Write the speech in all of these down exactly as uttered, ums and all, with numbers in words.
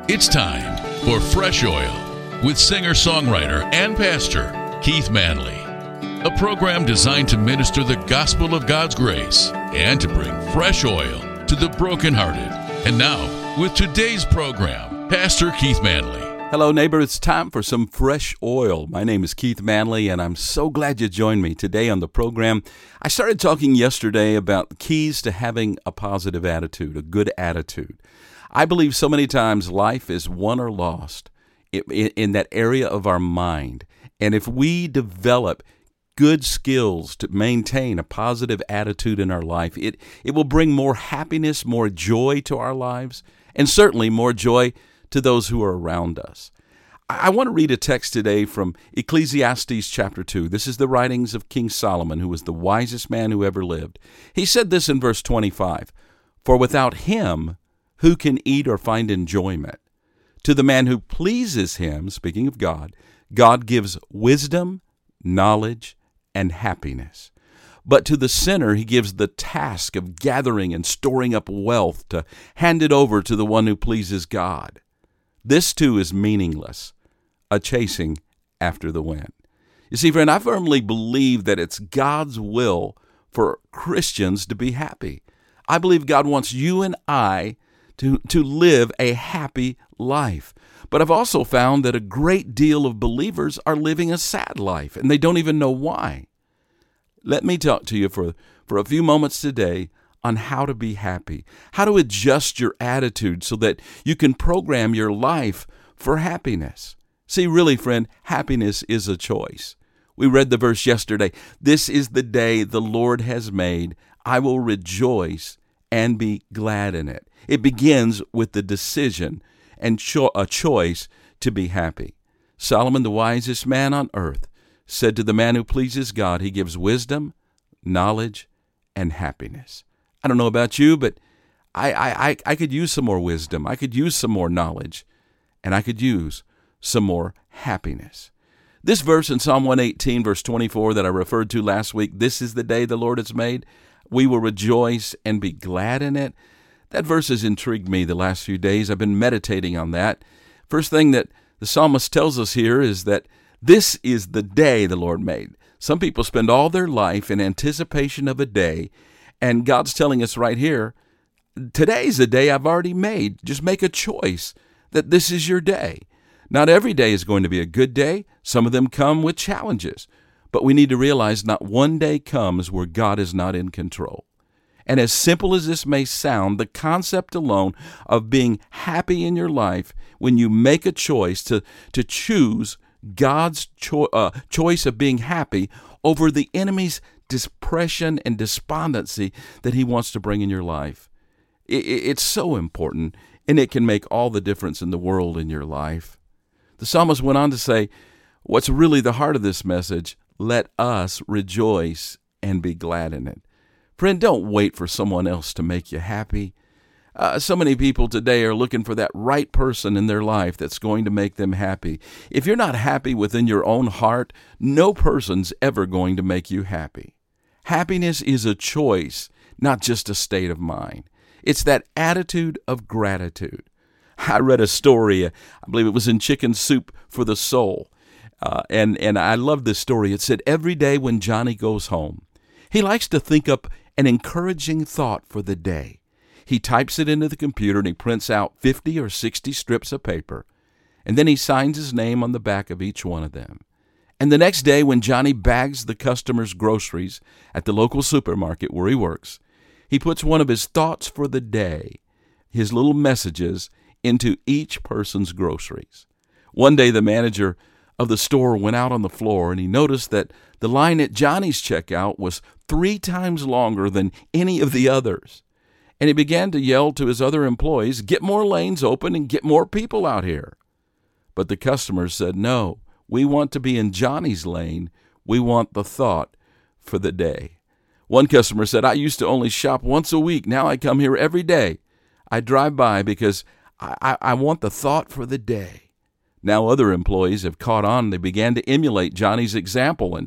It's time for Fresh Oil with singer-songwriter and pastor Keith Manley, a program designed to minister the gospel of God's grace and to bring fresh oil to the brokenhearted. And now, with today's program, Pastor Keith Manley. Hello, neighbor. It's time for some fresh oil. My name is Keith Manley, and I'm so glad you joined me today on the program. I started talking yesterday about keys to having a positive attitude, a good attitude. I believe so many times life is won or lost in that area of our mind. And if we develop good skills to maintain a positive attitude in our life, it, it will bring more happiness, more joy to our lives, and certainly more joy to those who are around us. I want to read a text today from Ecclesiastes chapter two. This is the writings of King Solomon, who was the wisest man who ever lived. He said this in verse twenty-five, "For without him, who can eat or find enjoyment? To the man who pleases him," speaking of God, "God gives wisdom, knowledge, and happiness. But to the sinner, he gives the task of gathering and storing up wealth to hand it over to the one who pleases God. This too is meaningless, a chasing after the wind." You see, friend, I firmly believe that it's God's will for Christians to be happy. I believe God wants you and I to, to live a happy life. But I've also found that a great deal of believers are living a sad life, and they don't even know why. Let me talk to you for, for a few moments today on how to be happy, how to adjust your attitude so that you can program your life for happiness. See, really, friend, happiness is a choice. We read the verse yesterday, "This is the day the Lord has made. I will rejoice and be glad in it." It begins with the decision and cho- a choice to be happy. Solomon, the wisest man on earth, said to the man who pleases God, he gives wisdom, knowledge, and happiness. I don't know about you, but I, I, I could use some more wisdom. I could use some more knowledge, and I could use some more happiness. This verse in Psalm one eighteen, verse twenty-four that I referred to last week, "This is the day the Lord has made. We will rejoice and be glad in it." That verse has intrigued me the last few days. I've been meditating on that. First thing that the psalmist tells us here is that this is the day the Lord made. Some people spend all their life in anticipation of a day, and God's telling us right here, today's a day I've already made. Just make a choice that this is your day. Not every day is going to be a good day. Some of them come with challenges. But we need to realize not one day comes where God is not in control. And as simple as this may sound, the concept alone of being happy in your life, when you make a choice to, to choose God's cho- uh, choice of being happy over the enemy's depression and despondency that he wants to bring in your life. It, it's so important, and it can make all the difference in the world in your life. The psalmist went on to say, what's really the heart of this message, let us rejoice and be glad in it. Friend, don't wait for someone else to make you happy. Uh, so many people today are looking for that right person in their life that's going to make them happy. If you're not happy within your own heart, no person's ever going to make you happy. Happiness is a choice, not just a state of mind. It's that attitude of gratitude. I read a story, I believe it was in Chicken Soup for the Soul, uh, and, and I love this story. It said, every day when Johnny goes home, he likes to think up an encouraging thought for the day. He types it into the computer and he prints out fifty or sixty strips of paper, and then he signs his name on the back of each one of them. And the next day when Johnny bags the customer's groceries at the local supermarket where he works, he puts one of his thoughts for the day, his little messages, into each person's groceries. One day the manager of the store went out on the floor and he noticed that the line at Johnny's checkout was three times longer than any of the others. And he began to yell to his other employees, "Get more lanes open and get more people out here." But the customers said, "No, we want to be in Johnny's lane. We want the thought for the day." One customer said, "I used to only shop once a week. Now I come here every day. I drive by because I, I, I want the thought for the day." Now other employees have caught on. They began to emulate Johnny's example, and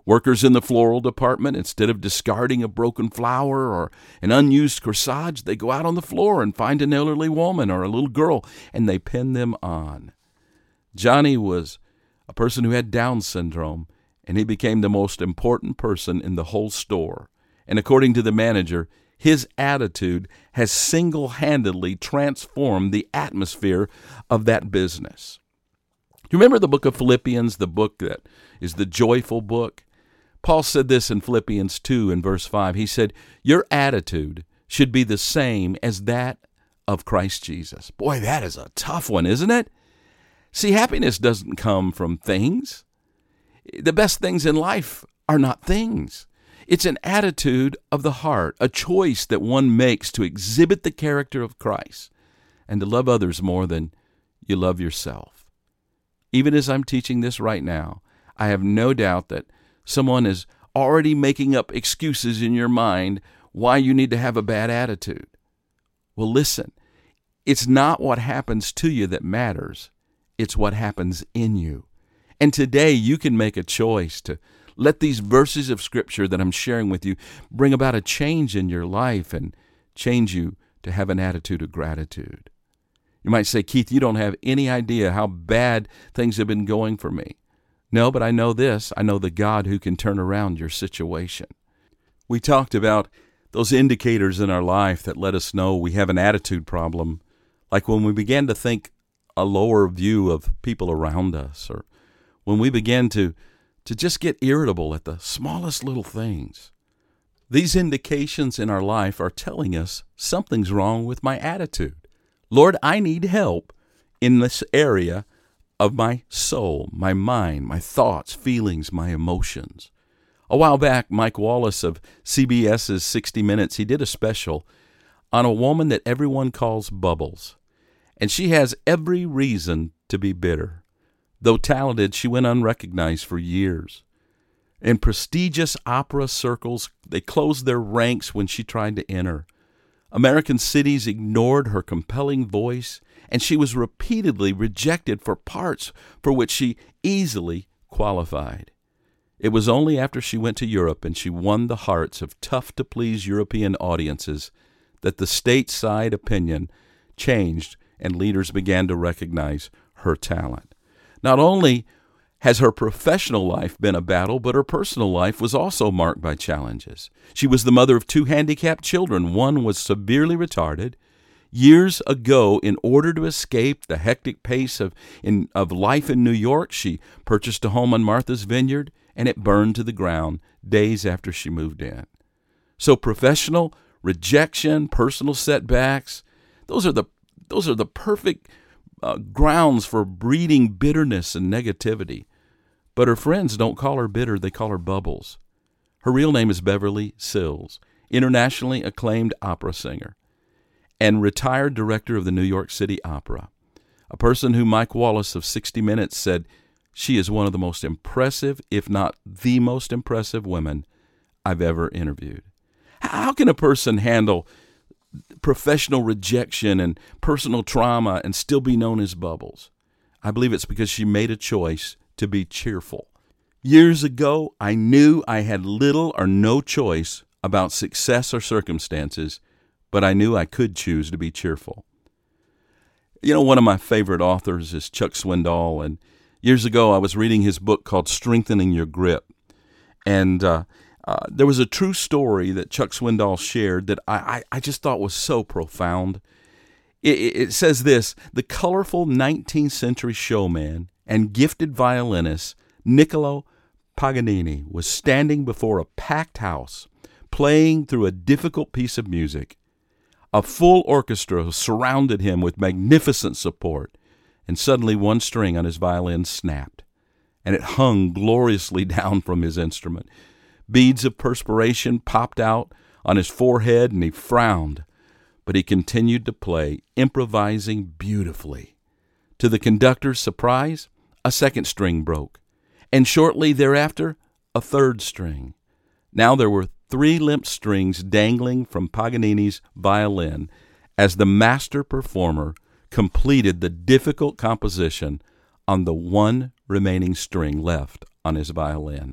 Workers in the floral department, instead of discarding a broken flower or an unused corsage, they go out on the floor and find an elderly woman or a little girl, and they pin them on. Johnny was a person who had Down syndrome, and he became the most important person in the whole store. And according to the manager, his attitude has single-handedly transformed the atmosphere of that business. Do you remember the book of Philippians, the book that is the joyful book? Paul said this in Philippians two in verse five. He said, your attitude should be the same as that of Christ Jesus. Boy, that is a tough one, isn't it? See, happiness doesn't come from things. The best things in life are not things. It's an attitude of the heart, a choice that one makes to exhibit the character of Christ and to love others more than you love yourself. Even as I'm teaching this right now, I have no doubt that someone is already making up excuses in your mind why you need to have a bad attitude. Well, listen, it's not what happens to you that matters. It's what happens in you. And today you can make a choice to let these verses of Scripture that I'm sharing with you bring about a change in your life and change you to have an attitude of gratitude. You might say, Keith, you don't have any idea how bad things have been going for me. No, but I know this. I know the God who can turn around your situation. We talked about those indicators in our life that let us know we have an attitude problem, like when we began to think a lower view of people around us, or when we began to, to just get irritable at the smallest little things. These indications in our life are telling us something's wrong with my attitude. Lord, I need help in this area of my soul, my mind, my thoughts, feelings, my emotions. A while back, Mike Wallace of C B S's sixty minutes, he did a special on a woman that everyone calls Bubbles. And she has every reason to be bitter. Though talented, she went unrecognized for years. In prestigious opera circles, they closed their ranks when she tried to enter. American cities ignored her compelling voice, and she was repeatedly rejected for parts for which she easily qualified. It was only after she went to Europe and she won the hearts of tough-to-please European audiences that the stateside opinion changed and leaders began to recognize her talent. Not only has her professional life been a battle, but her personal life was also marked by challenges. She was the mother of two handicapped children. One was severely retarded. Years ago, in order to escape the hectic pace of, in, of life in New York, she purchased a home on Martha's Vineyard, and it burned to the ground days after she moved in. So professional rejection, personal setbacks, those are the, those are the perfect uh, grounds for breeding bitterness and negativity. But her friends don't call her bitter, they call her Bubbles. Her real name is Beverly Sills, internationally acclaimed opera singer and retired director of the New York City Opera, a person who Mike Wallace of sixty minutes said she is one of the most impressive, if not the most impressive women I've ever interviewed. How can a person handle professional rejection and personal trauma and still be known as Bubbles? I believe it's because she made a choice to be cheerful. Years ago, I knew I had little or no choice about success or circumstances, but I knew I could choose to be cheerful. You know, one of my favorite authors is Chuck Swindoll, and years ago I was reading his book called Strengthening Your Grip, and uh, uh, there was a true story that Chuck Swindoll shared that I, I, I just thought was so profound. It, it says this: the colorful nineteenth century showman and gifted violinist Niccolo Paganini was standing before a packed house, playing through a difficult piece of music. A full orchestra surrounded him with magnificent support, and suddenly one string on his violin snapped, and it hung gloriously down from his instrument. Beads of perspiration popped out on his forehead, and he frowned, but he continued to play, improvising beautifully. To the conductor's surprise, a second string broke, and shortly thereafter, a third string. Now there were three limp strings dangling from Paganini's violin as the master performer completed the difficult composition on the one remaining string left on his violin.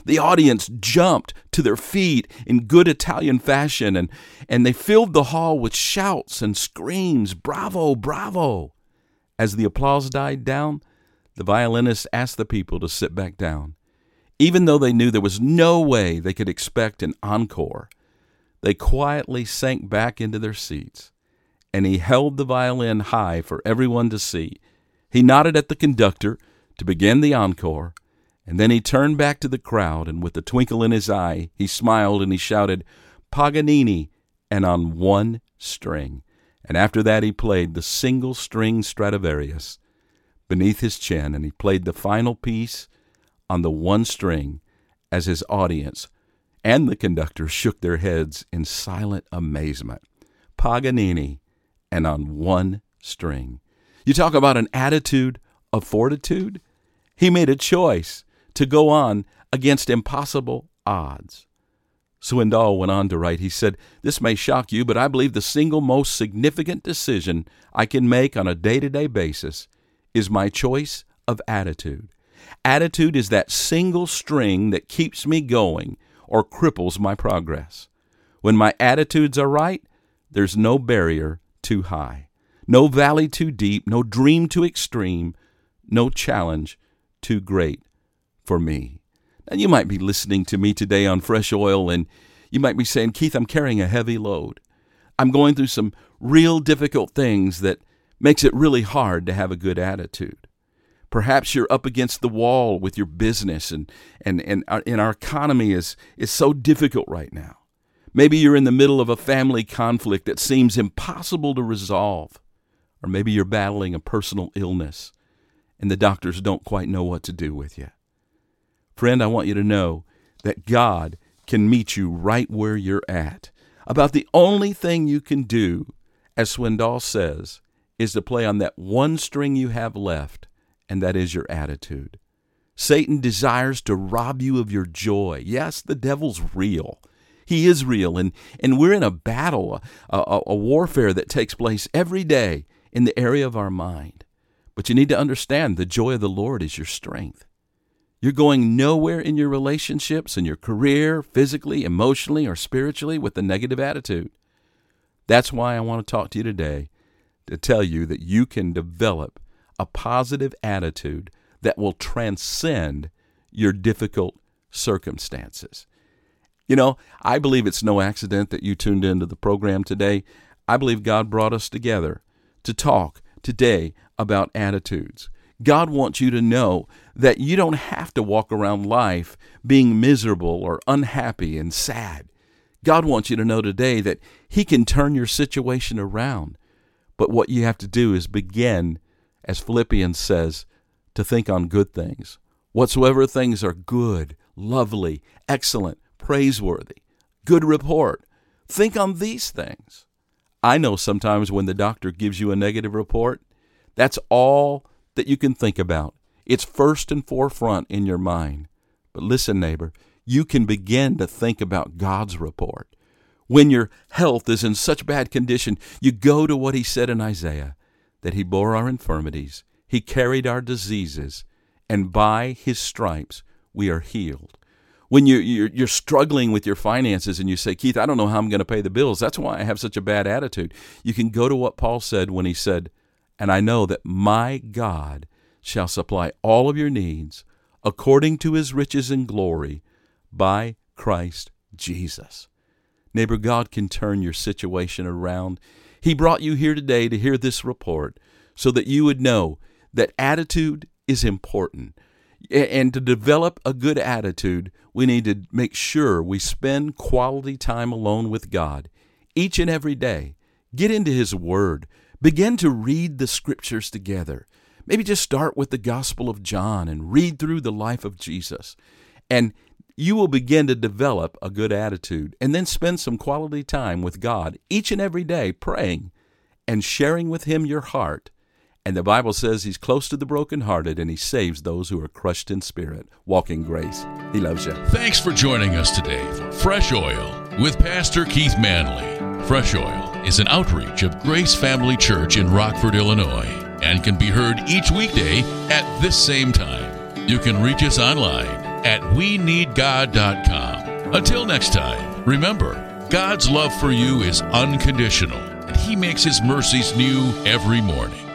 The audience jumped to their feet in good Italian fashion, and, and they filled the hall with shouts and screams, "Bravo, bravo!" As the applause died down, the violinist asked the people to sit back down. Even though they knew there was no way they could expect an encore, they quietly sank back into their seats, and he held the violin high for everyone to see. He nodded at the conductor to begin the encore, and then he turned back to the crowd, and with a twinkle in his eye, he smiled and he shouted, "Paganini," and on one string. And after that he played the single-string Stradivarius beneath his chin, and he played the final piece on the one string as his audience and the conductor shook their heads in silent amazement. Paganini, and on one string. You talk about an attitude of fortitude. He made a choice to go on against impossible odds. Swindoll went on to write, he said, "This may shock you, but I believe the single most significant decision I can make on a day-to-day basis is my choice of attitude. Attitude is that single string that keeps me going or cripples my progress. When my attitudes are right, there's no barrier too high, no valley too deep, no dream too extreme, no challenge too great for me." And you might be listening to me today on Fresh Oil, and you might be saying, "Keith, I'm carrying a heavy load. I'm going through some real difficult things that makes it really hard to have a good attitude." Perhaps you're up against the wall with your business, and, and, and, our, and our economy is, is so difficult right now. Maybe you're in the middle of a family conflict that seems impossible to resolve. Or maybe you're battling a personal illness, and the doctors don't quite know what to do with you. Friend, I want you to know that God can meet you right where you're at. About the only thing you can do, as Swindoll says, is to play on that one string you have left, and that is your attitude. Satan desires to rob you of your joy. Yes, the devil's real. He is real, and, and we're in a battle, a, a, a warfare that takes place every day in the area of our mind. But you need to understand the joy of the Lord is your strength. You're going nowhere in your relationships, in your career, physically, emotionally, or spiritually with a negative attitude. That's why I want to talk to you today to tell you that you can develop a positive attitude that will transcend your difficult circumstances. You know, I believe it's no accident that you tuned into the program today. I believe God brought us together to talk today about attitudes. God wants you to know that you don't have to walk around life being miserable or unhappy and sad. God wants you to know today that He can turn your situation around. But what you have to do is begin, as Philippians says, to think on good things. Whatsoever things are good, lovely, excellent, praiseworthy, good report. Think on these things. I know sometimes when the doctor gives you a negative report, that's all that you can think about. It's first and forefront in your mind. But listen, neighbor, you can begin to think about God's report. When your health is in such bad condition, you go to what He said in Isaiah, that He bore our infirmities, He carried our diseases, and by His stripes we are healed. When you, you're, you're struggling with your finances and you say, "Keith, I don't know how I'm going to pay the bills. That's why I have such a bad attitude." You can go to what Paul said when he said, "And I know that my God shall supply all of your needs according to His riches and glory by Christ Jesus." Neighbor, God can turn your situation around. He brought you here today to hear this report so that you would know that attitude is important. And to develop a good attitude, we need to make sure we spend quality time alone with God each and every day. Get into His Word. Begin to read the Scriptures together. Maybe just start with the Gospel of John and read through the life of Jesus. And you will begin to develop a good attitude, and then spend some quality time with God each and every day praying and sharing with Him your heart. And the Bible says He's close to the brokenhearted, and He saves those who are crushed in spirit. Walk in grace. He loves you. Thanks for joining us today for Fresh Oil with Pastor Keith Manley. Fresh Oil is an outreach of Grace Family Church in Rockford, Illinois, and can be heard each weekday at this same time. You can reach us online at we need god dot com. Until next time, remember, God's love for you is unconditional, and He makes His mercies new every morning.